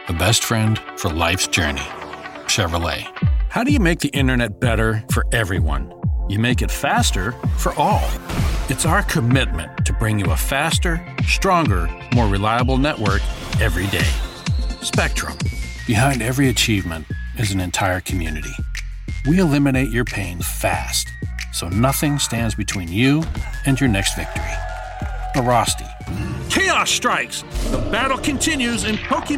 the best friend for life's journey. Chevrolet. How do you make the internet better for everyone? You make it faster for all. It's our commitment to bring you a faster, stronger, more reliable network every day. Spectrum. Behind every achievement is an entire community. We eliminate your pain fast, so nothing stands between you and your next victory. Arosti. Chaos strikes! The battle continues in Pokemon